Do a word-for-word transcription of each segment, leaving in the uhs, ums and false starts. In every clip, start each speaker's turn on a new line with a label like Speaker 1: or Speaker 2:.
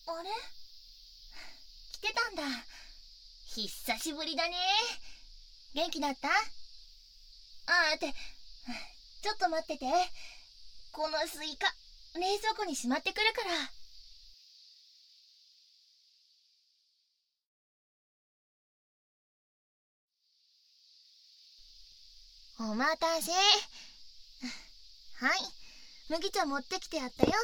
Speaker 1: あれ、来てたんだ。久しぶりだね。元気だった？あーって、ちょっと待ってて。このスイカ、冷蔵庫にしまってくるから。お待たせ。はい、麦茶持ってきてやったよ。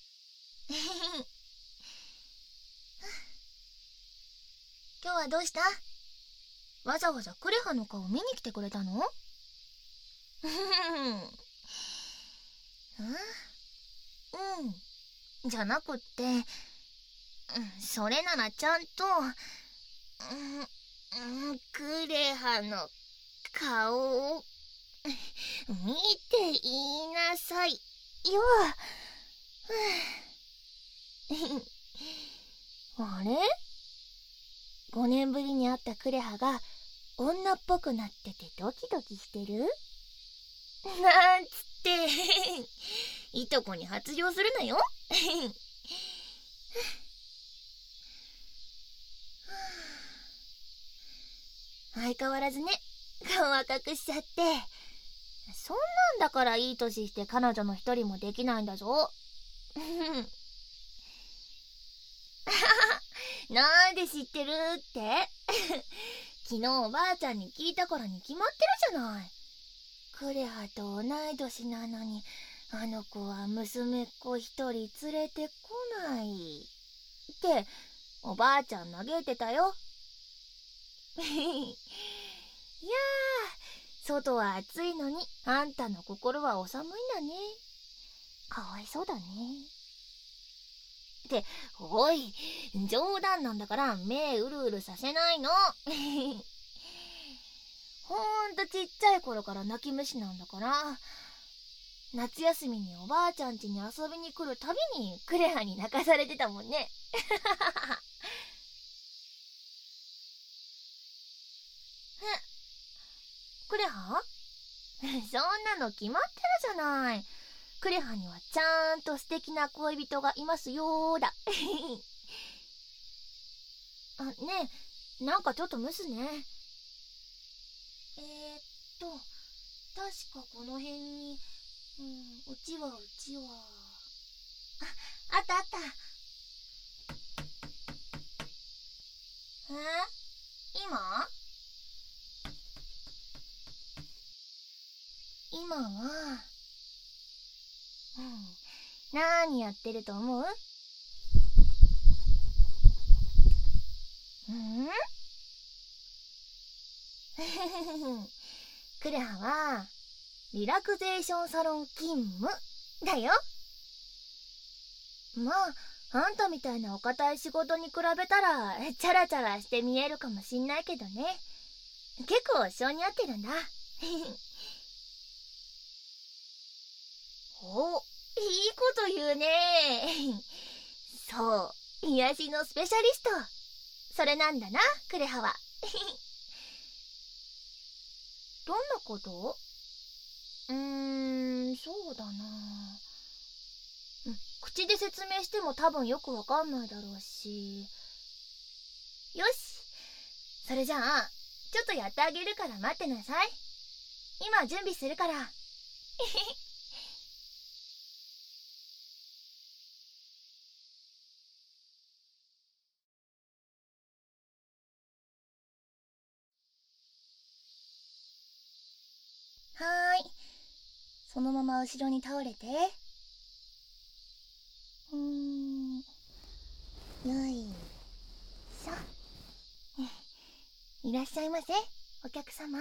Speaker 1: 今日はどうした？わざわざクレハの顔見に来てくれたの？うん、じゃなくって、うん、それならちゃんと、うん、クレハの顔を見て言いなさいよ。あれ？ ご 年ぶりに会ったクレハが女っぽくなっててドキドキしてる？なんつっていとこに発情するなよ。相変わらずね、顔赤くしちゃって。そんなんだからいい年して彼女の一人もできないんだぞ。なんで知ってるって昨日おばあちゃんに聞いたからに決まってるじゃない。クレハと同い年なのに、あの子は娘っ子一人連れてこないっておばあちゃん嘆いてたよ。いやー、外は暑いのにあんたの心はお寒いんだね。かわいそうだね。って、おい、冗談なんだから目うるうるさせないの。ほんとちっちゃい頃から泣き虫なんだから。夏休みにおばあちゃん家に遊びに来るたびにクレハに泣かされてたもんね。クレハ？そんなの決まってるじゃない。クレハにはちゃんと素敵な恋人がいますよーだ。あ、ねえ、なんかちょっと蒸すね。えー、っと、確かこの辺に、うん、うちわうちわ。あ、あったあった。え？今？今は、うん、なーにやってると思う？うん？クレハはリラクゼーションサロン勤務だよ。まあ、あんたみたいなお堅い仕事に比べたらチャラチャラして見えるかもしんないけどね、結構性に合ってるんだ。お、いいこと言うね。そう、癒しのスペシャリスト、それなんだな、クレハは。どんなこと？うーん、そうだな、うん、口で説明しても多分よくわかんないだろうし。よし、それじゃあちょっとやってあげるから待ってなさい。今準備するから。はーい、そのまま後ろに倒れて。うーん、よいしょ。いらっしゃいませ、お客様。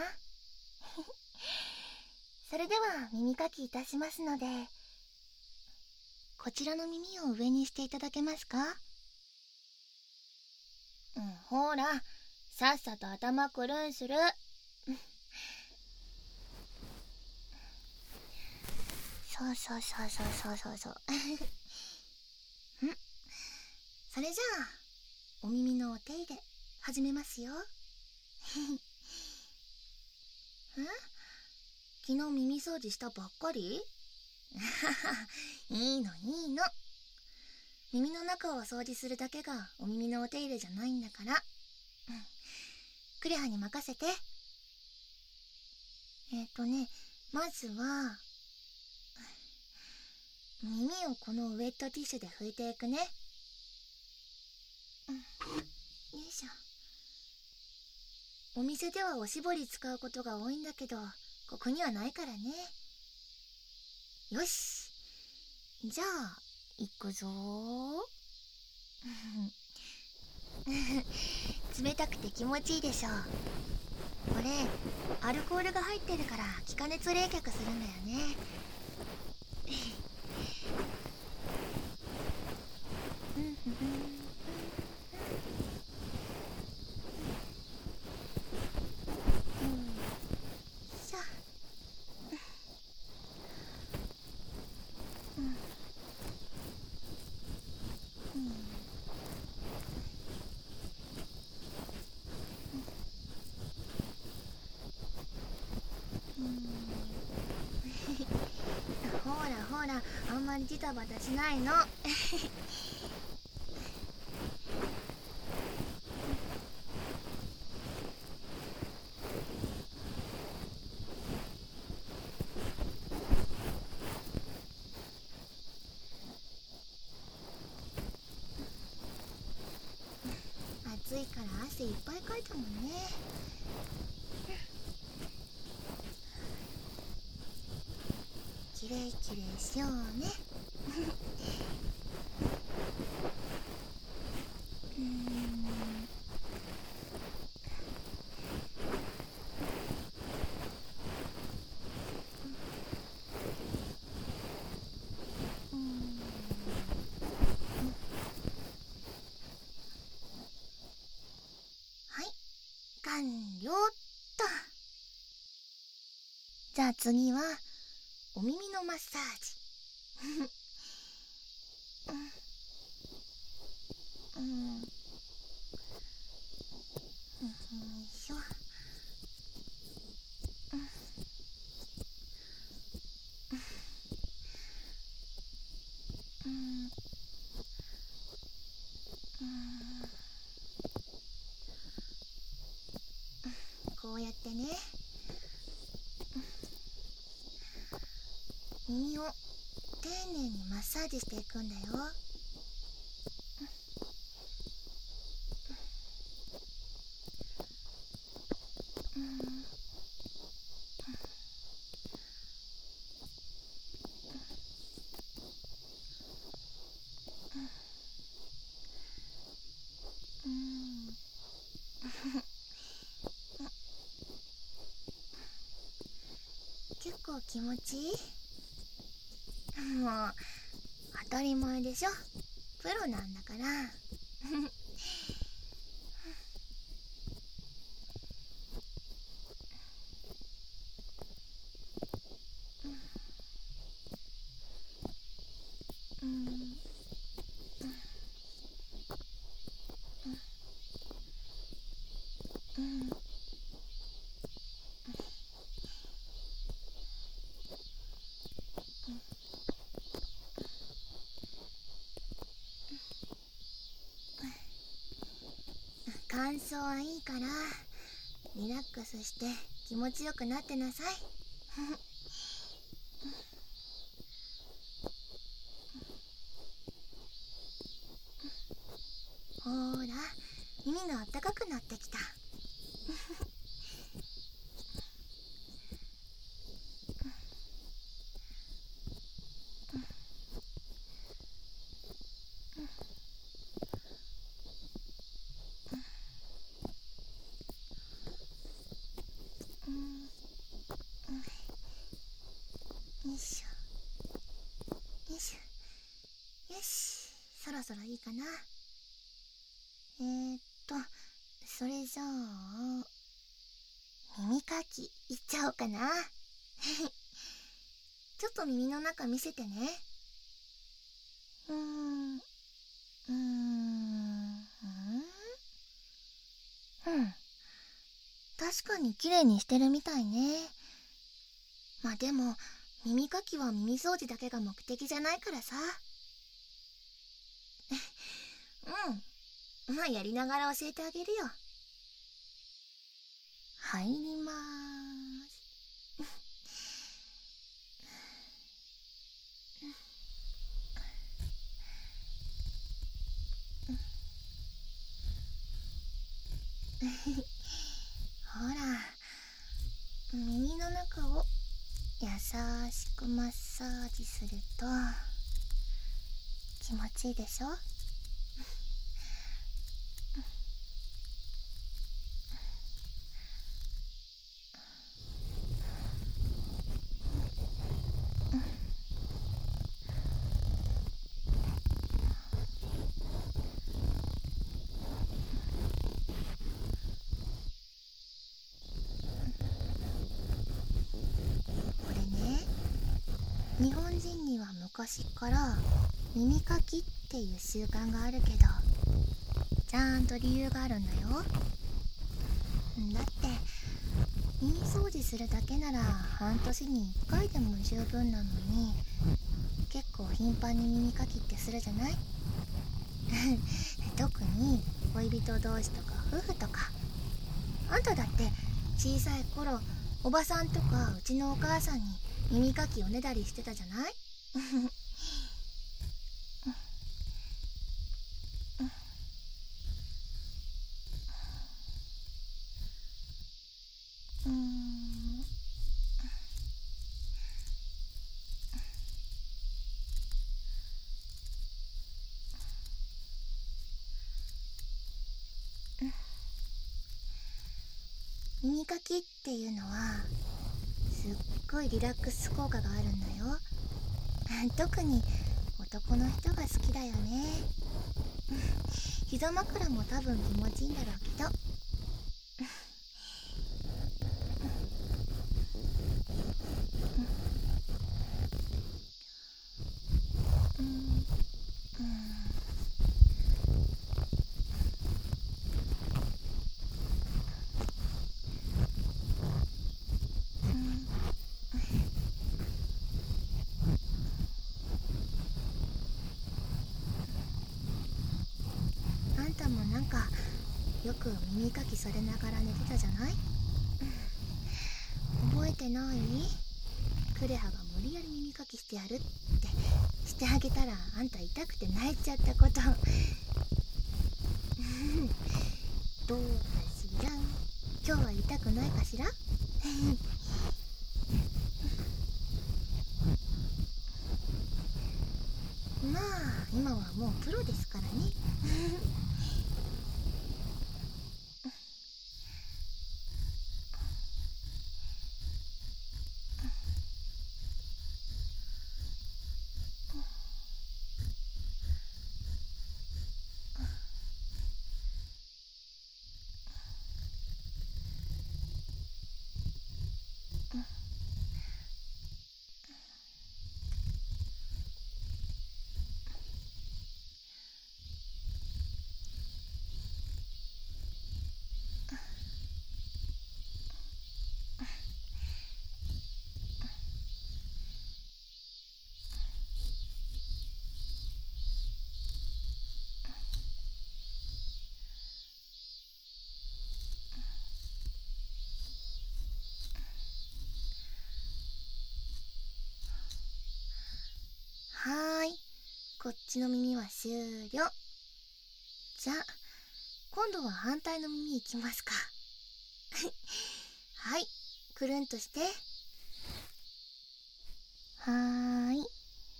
Speaker 1: それでは耳かきいたしますので、こちらの耳を上にしていただけますか？うん、ほら、さっさと頭くるんする。そうそうそうそうそうそうそう。ん、それじゃあお耳のお手入れ始めますよ。ん、昨日耳掃除したばっかり？いいのいいの。 耳の中を掃除するだけがお耳のお手入れじゃないんだから。うん。クレハに任せて。えっとね、まずは、耳をこのウェットティッシュで拭いていくね。うん。よいしょ。お店ではおしぼり使うことが多いんだけど、ここにはないからね。よし。じゃあ、行くぞー。冷たくて気持ちいいでしょ。これ、アルコールが入ってるから気化熱冷却するんだよね。ほらほら、あんまりジタバタしないの。暑いから汗いっぱいかいたもんね。きれいきれいしようね。うーん。はい、完了っと。じゃあ次はお耳のマッサージ。うん、うん、よいしょ。うん、うん、こうやってね、耳を丁寧にマッサージしていくんだよ。うん、うん。結構気持ちいい？もう当たり前でしょ、プロなんだから。うん、うん、乾燥はいいからリラックスして気持ちよくなってなさい。ほーら、耳があったかくなってきた。うん、よいしょ、よいしょ。よし、そろそろいいかな。えーっとそれじゃあ耳かきいっちゃおうかな。ちょっと耳の中見せてね。うーん、うーん、うん、確かに綺麗にしてるみたいね。まあでも耳かきは耳掃除だけが目的じゃないからさ。 うん。まあやりながら教えてあげるよ。入りまーす。ほら、耳の中を優しくマッサージすると気持ちいいでしょ。これね、日本人には昔から耳かきっていう習慣があるけど、ちゃんと理由があるんだよ。だって耳掃除するだけなら半年にいっかいでも十分なのに、結構頻繁に耳かきってするじゃない。特に恋人同士とか夫婦とか。あんただって小さい頃、おばさんとかうちのお母さんに耳かきをねだりしてたじゃない。うーん耳かきっていうのはすっごいリラックス効果があるんだよ。特に男の人が好きだよね。膝枕も多分気持ちいいんだろうけど。うんうんうんあんたもなんかよく耳かきされながら寝てたじゃない。覚えてない？クレハが無理やり耳かきしてやるってしてあげたら、あんた痛くて泣いちゃったこと。どうかしら、今日は痛くないかしら。まあ今はもうプロですからね。はーい、こっちの耳は終了。じゃあ今度は反対の耳いきますか。はい、くるんとして。はーい。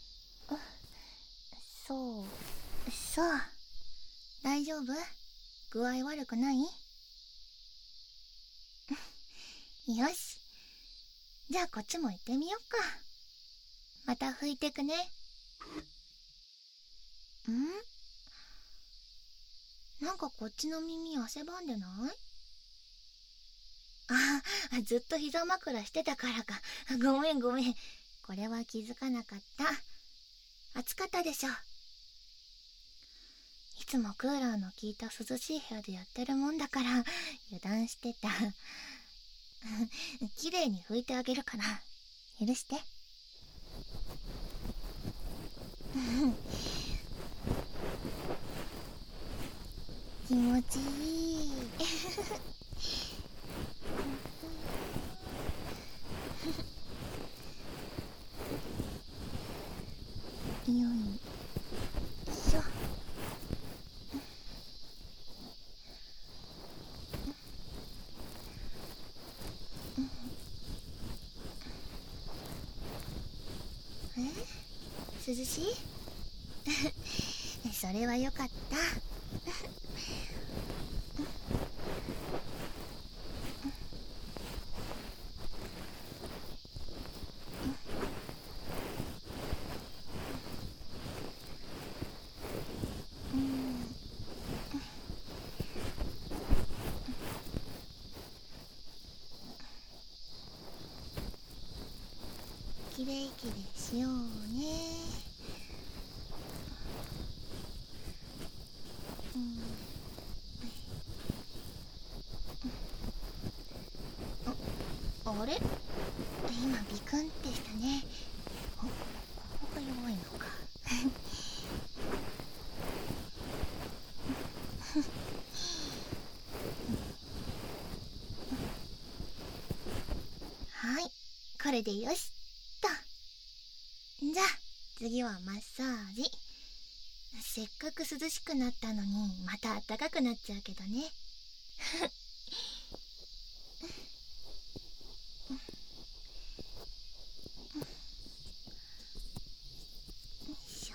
Speaker 1: そうそう、大丈夫？具合悪くない？よし、じゃあこっちも行ってみよっか。また拭いてくね。ん？なんかこっちの耳汗ばんでない？あ、ずっと膝枕してたからか。ごめんごめん。これは気づかなかった。暑かったでしょ。いつもクーラーの効いた涼しい部屋でやってるもんだから油断してた。綺麗に拭いてあげるから許して。 ちいいよいしょ。え、涼しいそれはよかったきれいきれいしようね。あれ、今ビクンってしたね。お、ここが弱いのかはい、これでよしっと。じゃあ次はマッサージ。せっかく涼しくなったのにまた暖かくなっちゃうけどねよいしょ。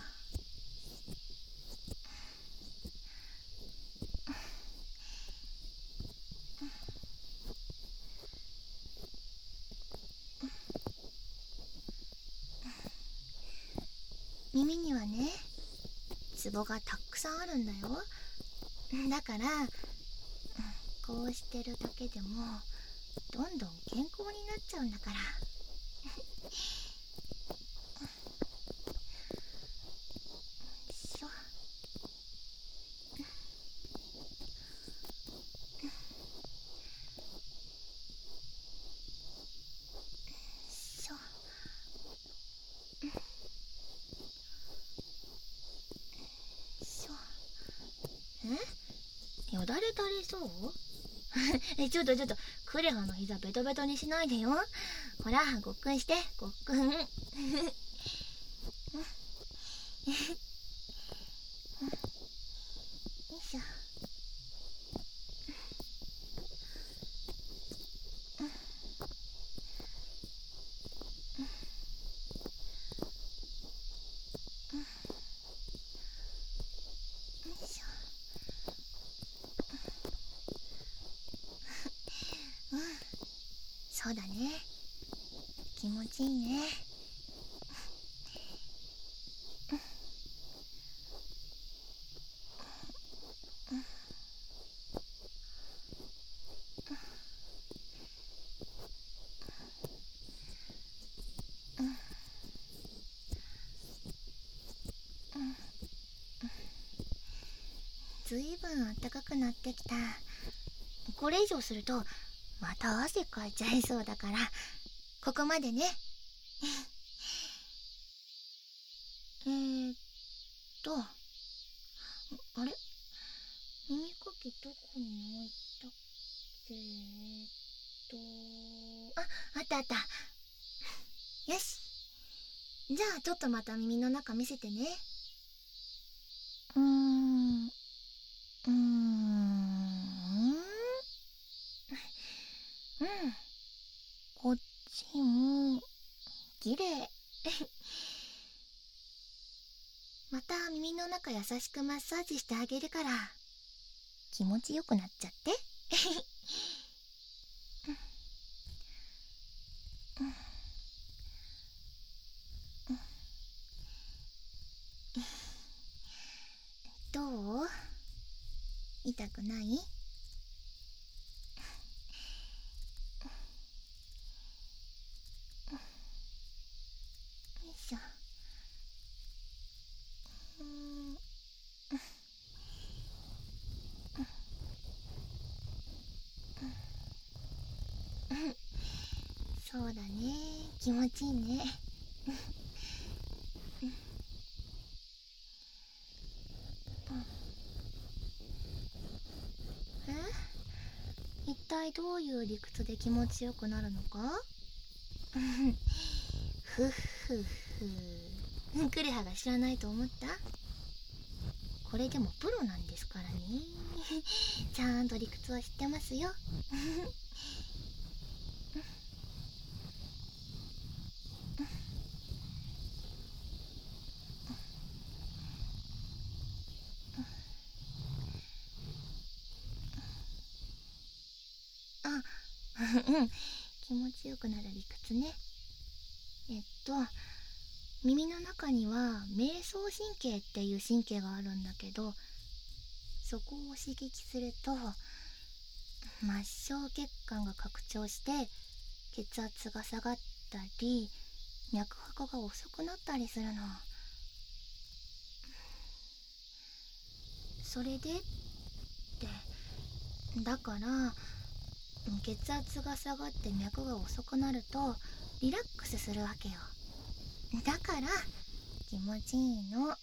Speaker 1: 耳にはね、ツボがたくさんあるんだよ。だからこうしてるだけでもどんどん健康になっちゃうんだからしょ。しょ。しょ。え、よだれ垂れそうえ、ちょっとちょっと、クレハの膝ベトベトにしないでよ。ほら、ごっくんして、ごっくんよいしょ。よいしょ。うん、そうだね。気持ちいいね。ずいぶん暖かくなってきた。これ以上するとまた汗かいちゃいそうだから、ここまでねえーっと、あれ、耳かきどこに置いたっけ。えーっと、あ、あったあった。よし、じゃあちょっとまた耳の中見せてね。うーん、うーん、うん、こっちもきれいまた耳の中優しくマッサージしてあげるから気持ちよくなっちゃってどう？痛くない？よいしょ。うーん、そうだね、気持ちいいね体どういう理屈で気持ちよくなるのかふっふっふクレハが知らないと思った？これでもプロなんですからねちゃんと理屈は知ってますよあうん気持ちよくなる理屈ね。えっと耳の中には迷走神経っていう神経があるんだけど、そこを刺激すると末梢血管が拡張して血圧が下がったり脈拍が遅くなったりするの。それでってだから血圧が下がって脈が遅くなるとリラックスするわけよ。だから気持ちいいの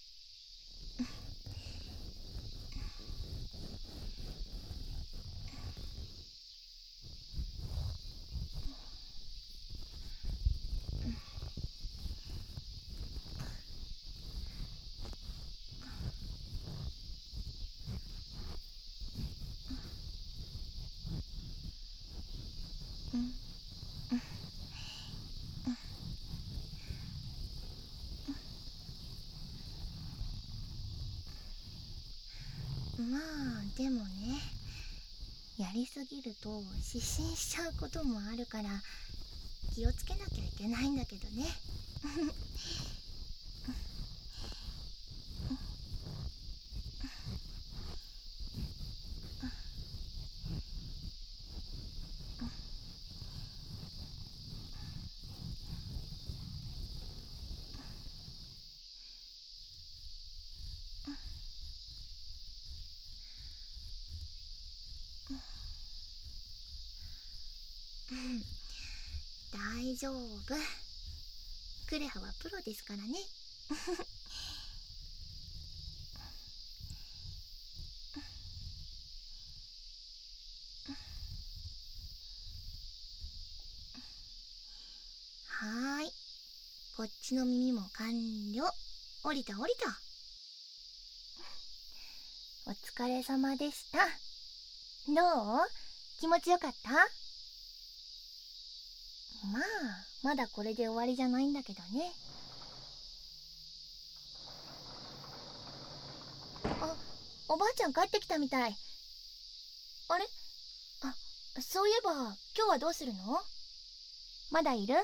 Speaker 1: まあでもね、やりすぎると失神しちゃうこともあるから気をつけなきゃいけないんだけどね大丈夫、クレハはプロですからねはーい、こっちの耳も完了。降りた降りた。お疲れ様でした。どう？気持ちよかった？まあまだこれで終わりじゃないんだけどね。あ、おばあちゃん帰ってきたみたい。あれ？あ、そういえば今日はどうするの？まだいる？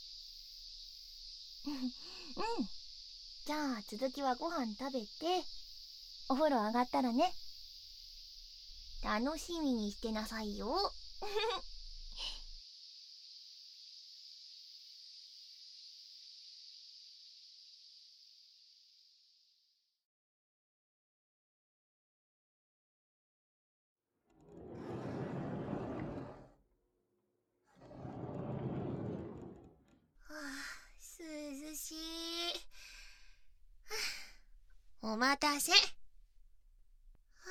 Speaker 1: うん。じゃあ続きはご飯食べてお風呂上がったらね。楽しみにしてなさいよはあ、涼しい。はあ、お待たせ。はあ、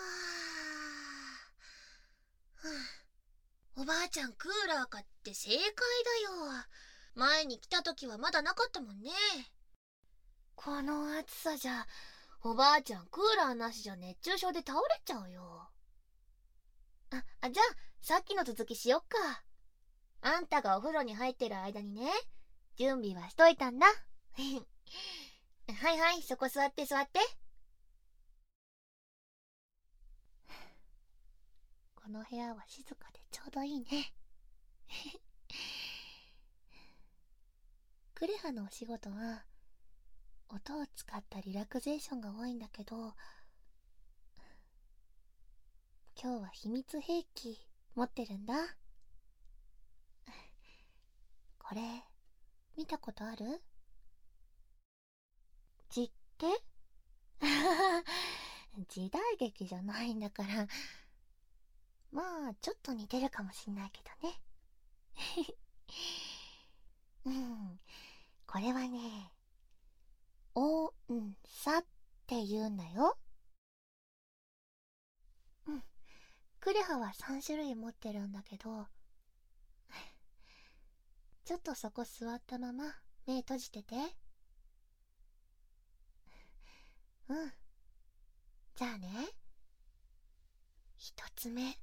Speaker 1: はあ、おばあちゃんクーラー買って正解だよ。前に来た時はまだなかったもんね。この暑さじゃおばあちゃんクーラーなしじゃ熱中症で倒れちゃうよ。あ、あ、じゃあさっきの続きしよっか。あんたがお風呂に入ってる間にね、準備はしといたんだはいはい、そこ座って座って。この部屋は静かでちょうどいいねクレハのお仕事は音を使ったリラクゼーションが多いんだけど、今日は秘密兵器持ってるんだ。これ見たことある？実って時代劇じゃないんだからまあちょっと似てるかもしんないけどねうんこれはね、音差って言うんだよ。うん、 クレハはさん種類持ってるんだけど、ちょっとそこ座ったまま目閉じてて。うん。じゃあね、一つ目。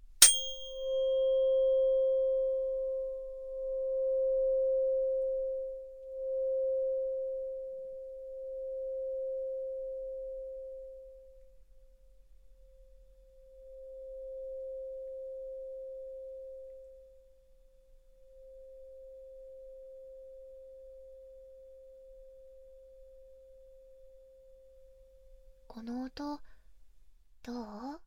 Speaker 1: この音、どう？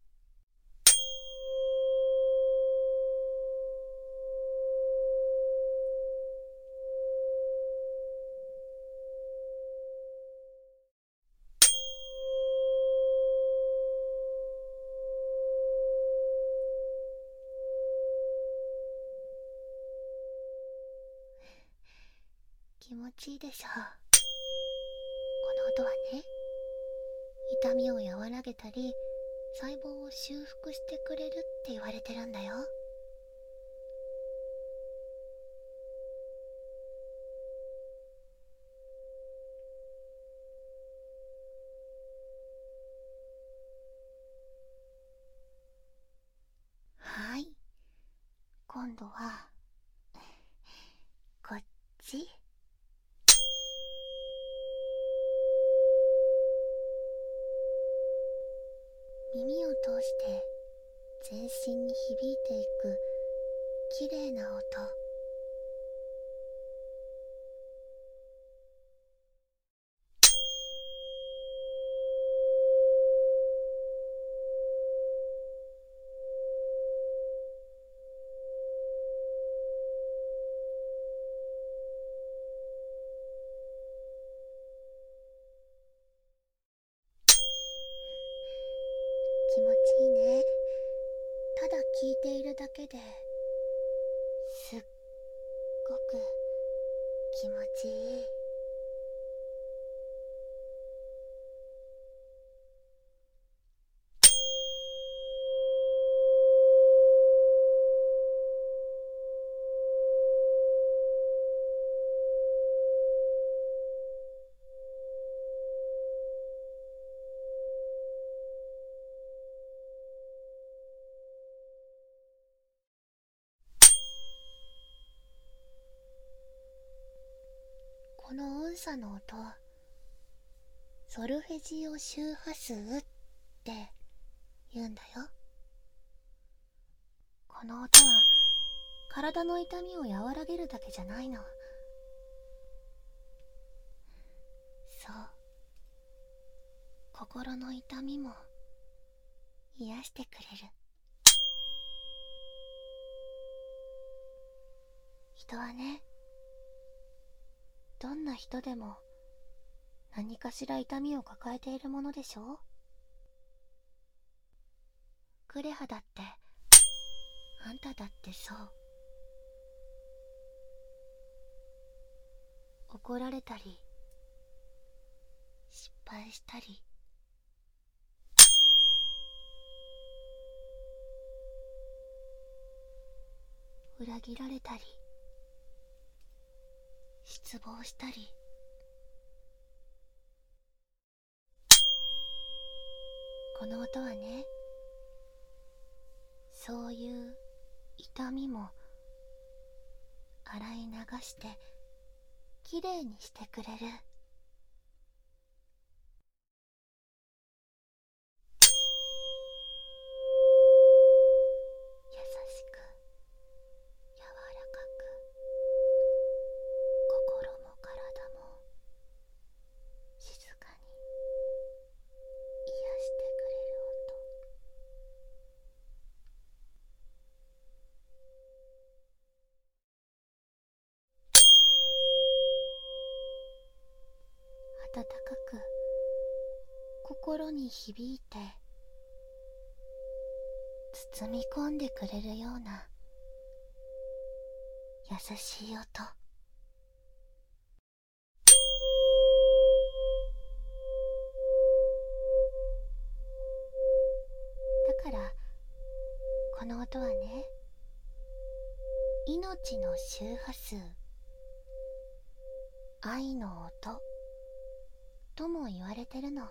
Speaker 1: 気持ちいいでしょ。この音はね、痛みを和らげたり細胞を修復してくれるって言われてるんだよ。はい、今度はこっち。耳を通して全身に響いていくきれいな音。気持ちいいね。ただ聞いているだけですっごく気持ちいい。この音叉の音、ソルフェジオ周波数って言うんだよ。この音は体の痛みを和らげるだけじゃないの。そう、心の痛みも癒してくれる。人はね、どんな人でも何かしら痛みを抱えているものでしょ。クレハだって、あんただってそう。怒られたり失敗したり、裏切られたり失望したり、この音はね、そういう痛みも洗い流してきれいにしてくれる。優しく柔らかく、心も体も静かに癒してくれる音。温かく心に響いて包み込んでくれるような優しい音。だからこの音はね、命の周波数、愛の音とも言われてるの。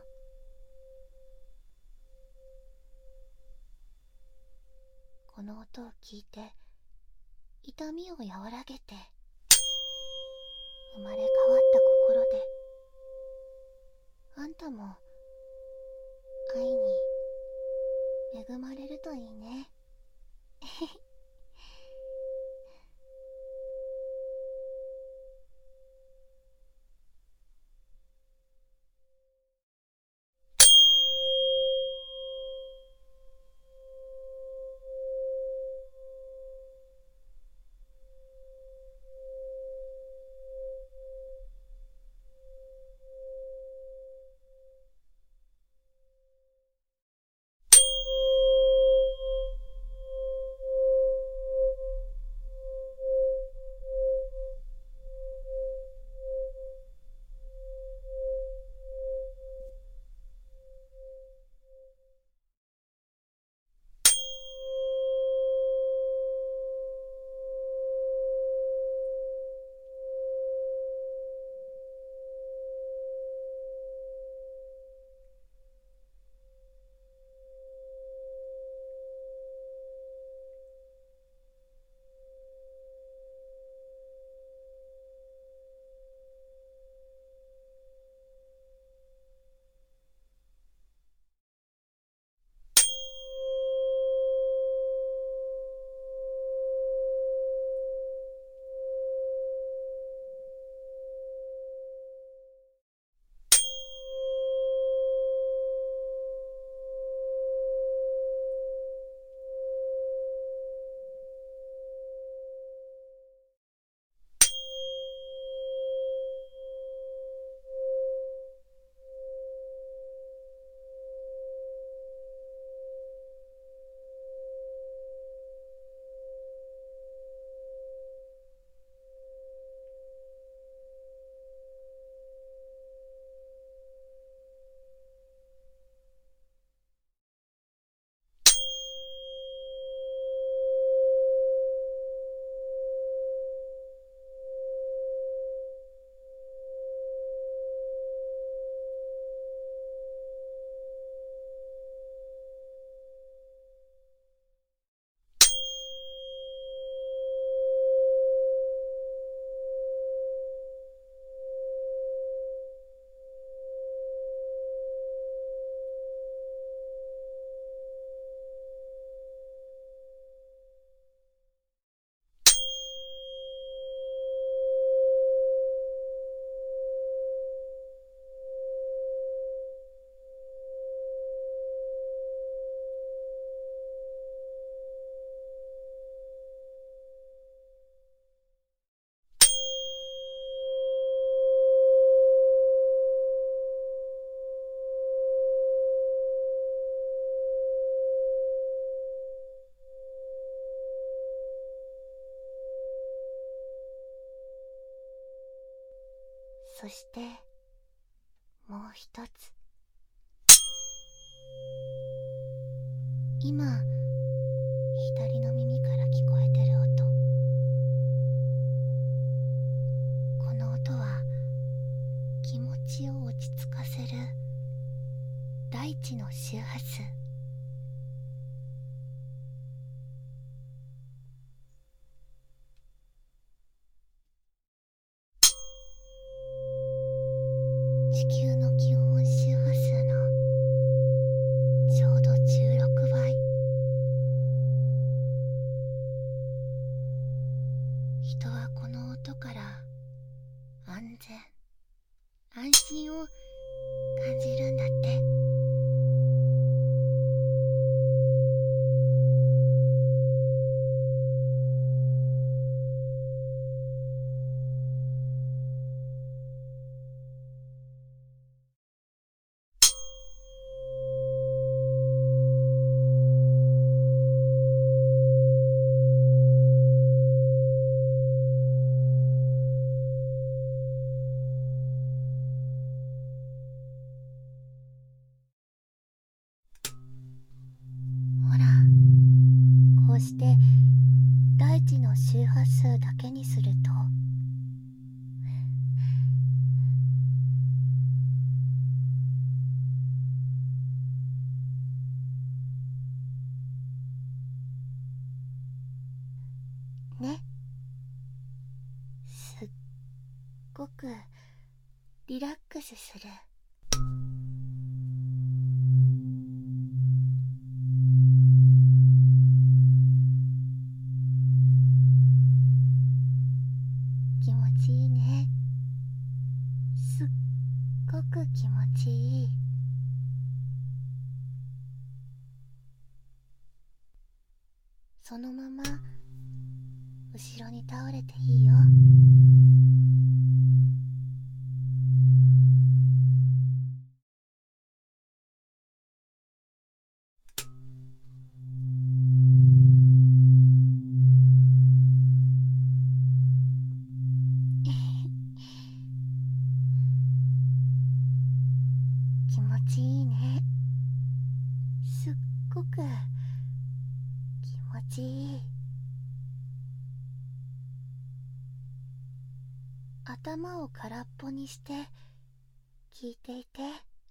Speaker 1: この音を聞いて痛みを和らげて生まれ変わった心で、あんたも愛に恵まれるといいね。そしてもう一つ、今左の耳から聞こえてる音、この音は気持ちを落ち着かせる大地の周波数。地球の基本周波数のちょうどじゅうろくばい。人はこの音から安全安心を感じるんだって。 大地の周波数だけにすると、ね、すっごくリラックスする。気持ちいいね。すっごく気持ちいい。そのまま後ろに倒れていいよ。気持ちいいね。すっごく気持ちいい。頭を空っぽにして聞いていて。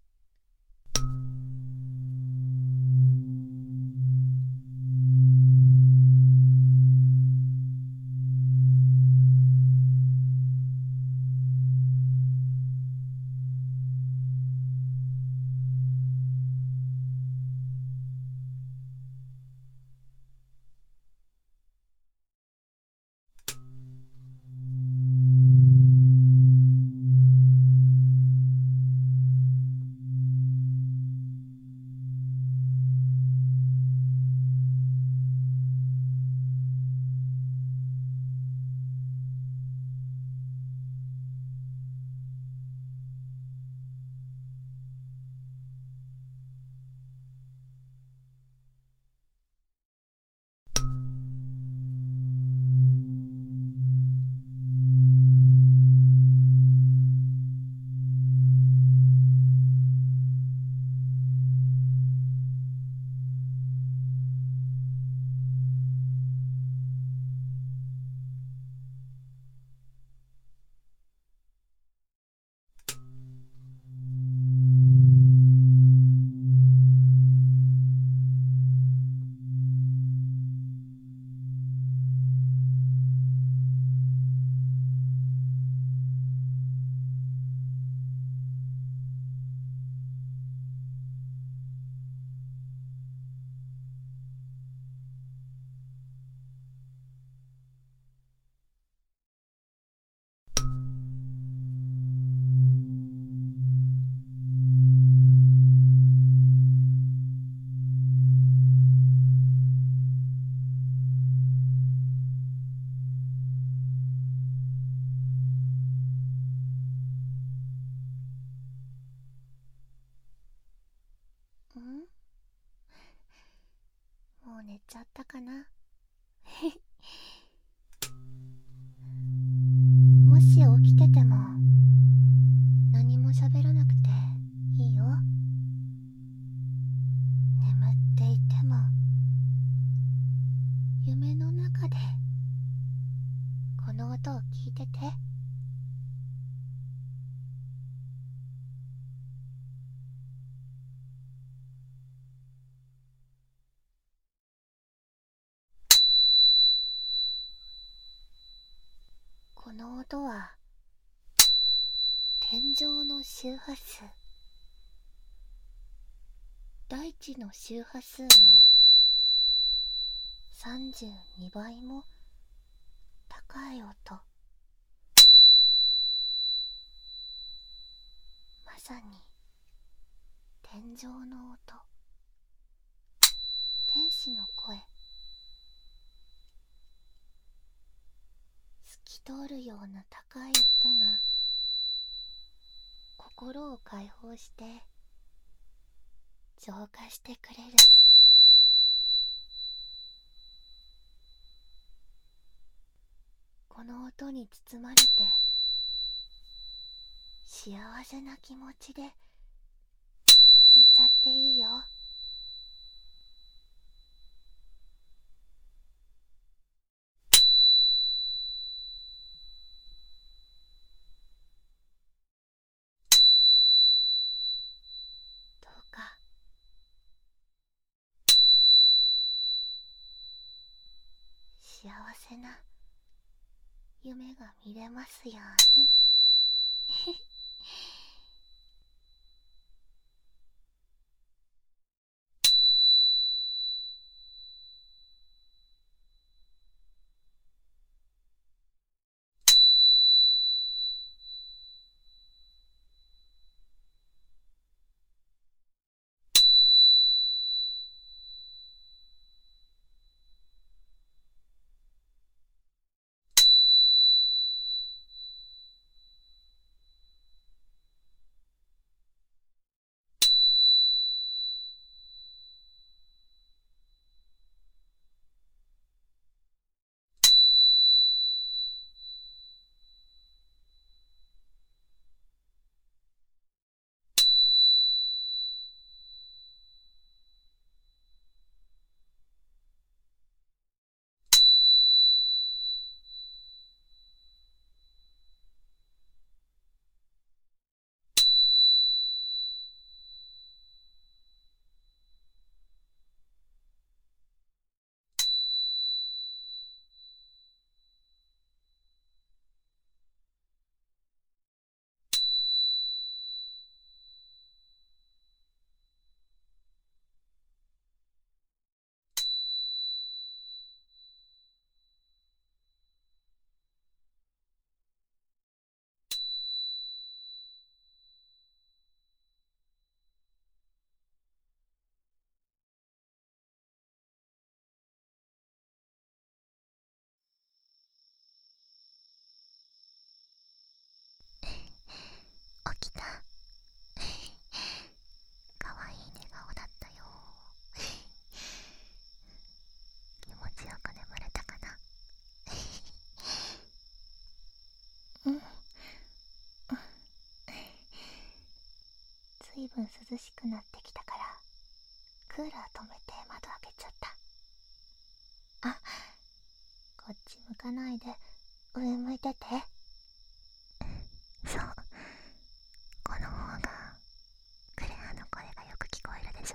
Speaker 1: ん？もう寝ちゃったかな。もし起きてても何も喋らなくていいよ。眠っていても夢の中でこの音を聞いてて。この音は天井の周波数、大地の周波数のさんじゅうにばいも高い音。まさに天井の音、天使の声。透き通るような高い音が心を解放して浄化してくれる。この音に包まれて幸せな気持ちで寝ちゃっていいよ。 幸せな夢が見れますように。起きた。かわいい寝顔だったよ。気持ちよく眠れたかな。うん。ずいぶん涼しくなってきたからクーラー止めて窓開けちゃった。あ、こっち向かないで上向いてて。そう、この方がクレアの声がよく聞こえるでしょ。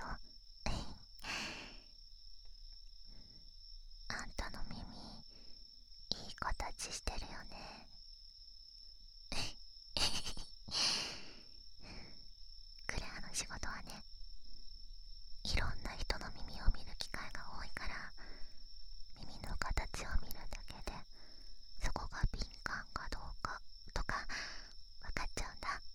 Speaker 1: あんたの耳いい形してるよね。クレアの仕事はね、いろんな人の耳を見る機会が多いから、耳の形を見るだけでそこが敏感かどうかとか分かっちゃうんだ。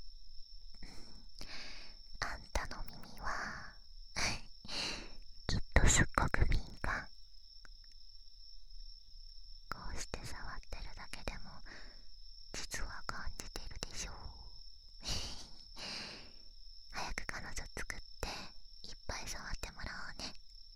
Speaker 1: あんたの耳はきっとすっごく敏感。こうして触ってるだけでも実は感じてるでしょう。早く彼女作っていっぱい触ってもらおうね。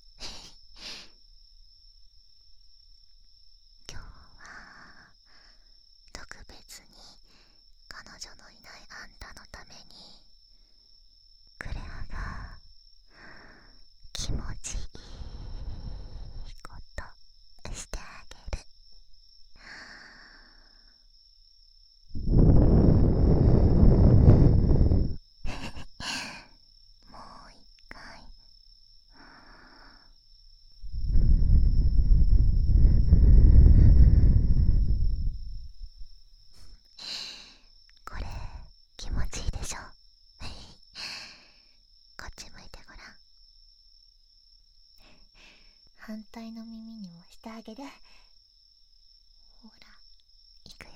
Speaker 1: 今日は特別に彼女のいないあんたのためにクレアが気持ちいいことしてあげる。もう一回。これ気持ちいいでしょ。こっち向いてごらん。反対の耳にもしてあげる。ほら、いくよ。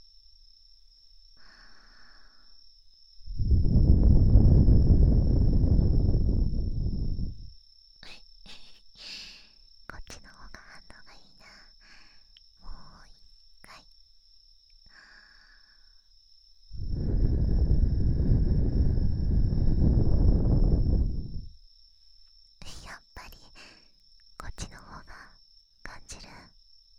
Speaker 1: こっちの方が反応がいいな。もう一回。やっぱりこっちの方が感じる。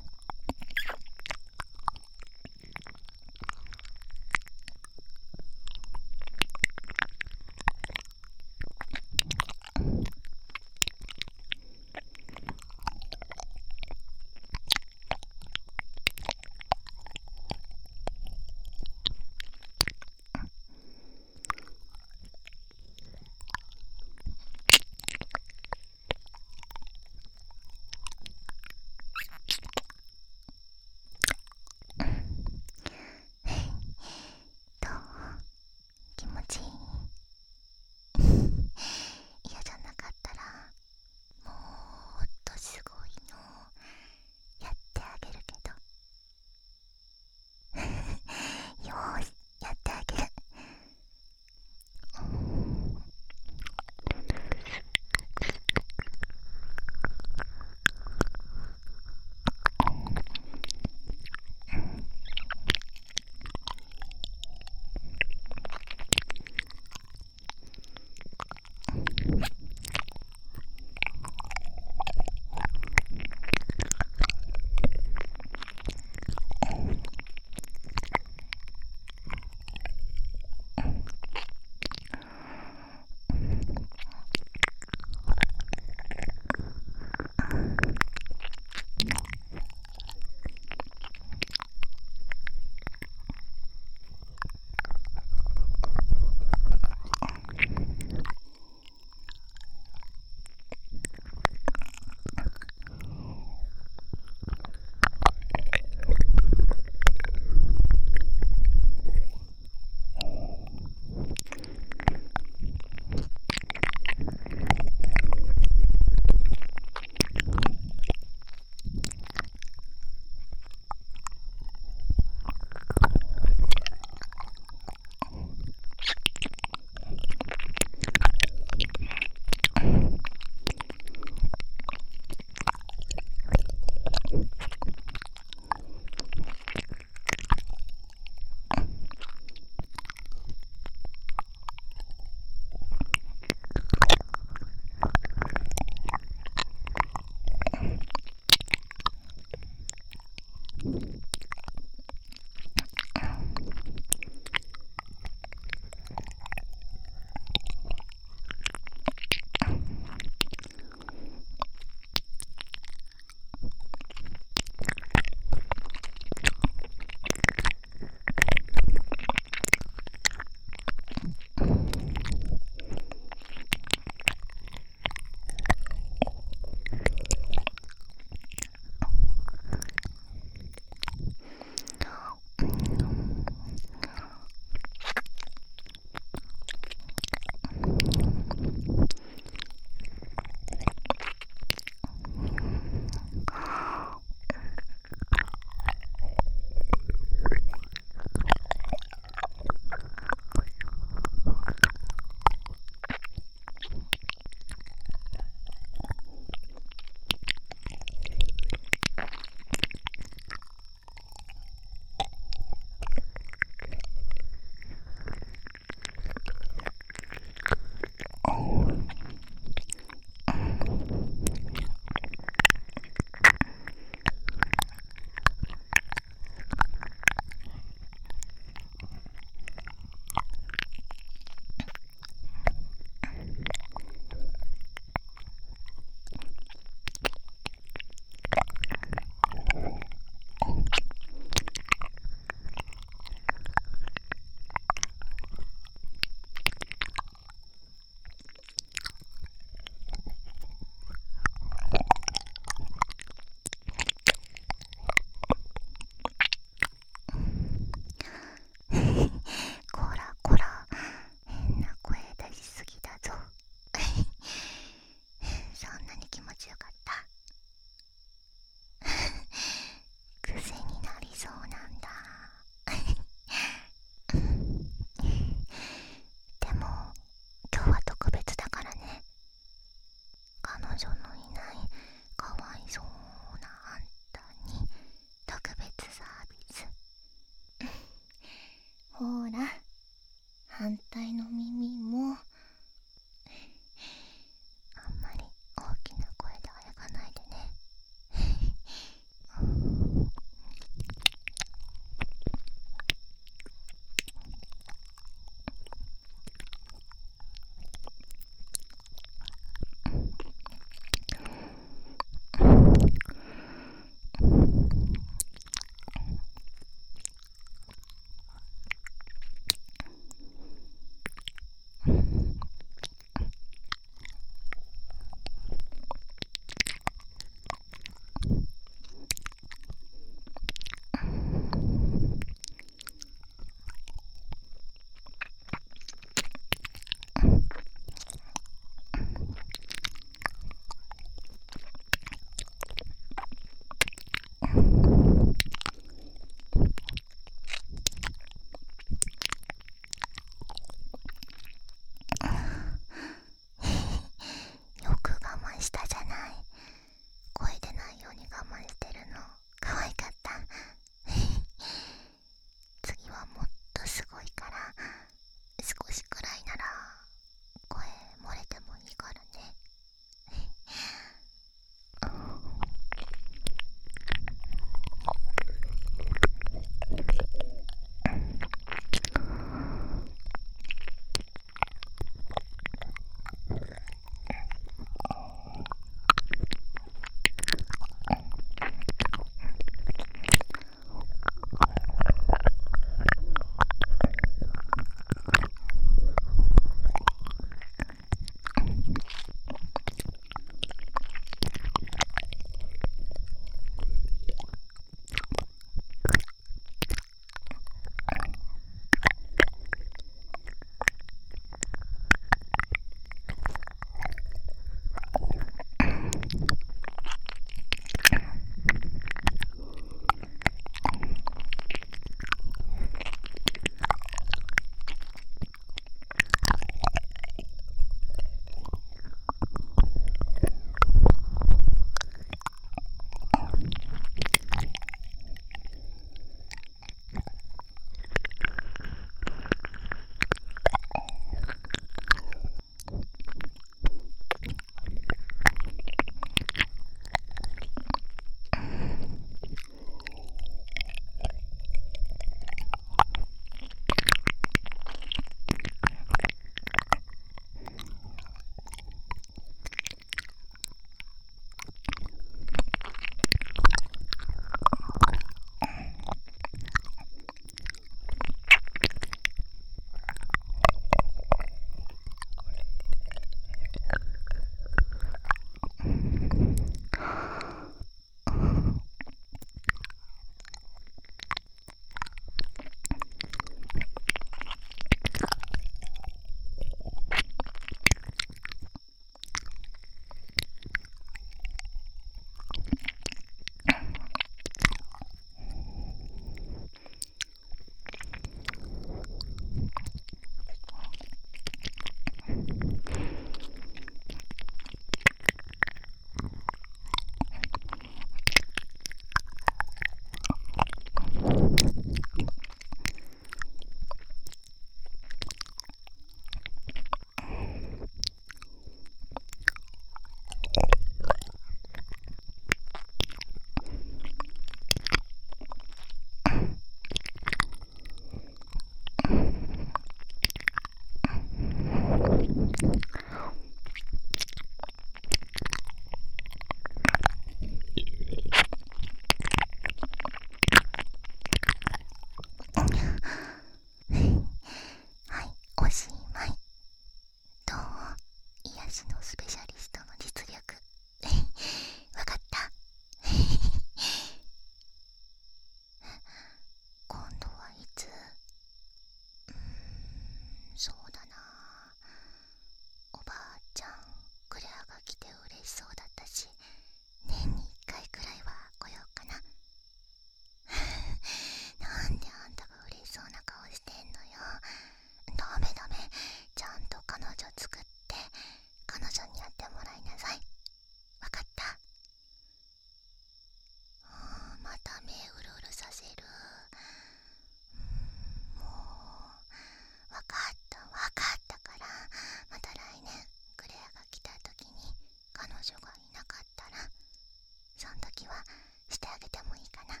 Speaker 1: あげてもいいかな。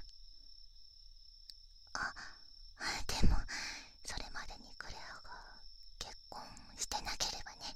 Speaker 1: あ、でもそれまでにクレアが結婚してなければね。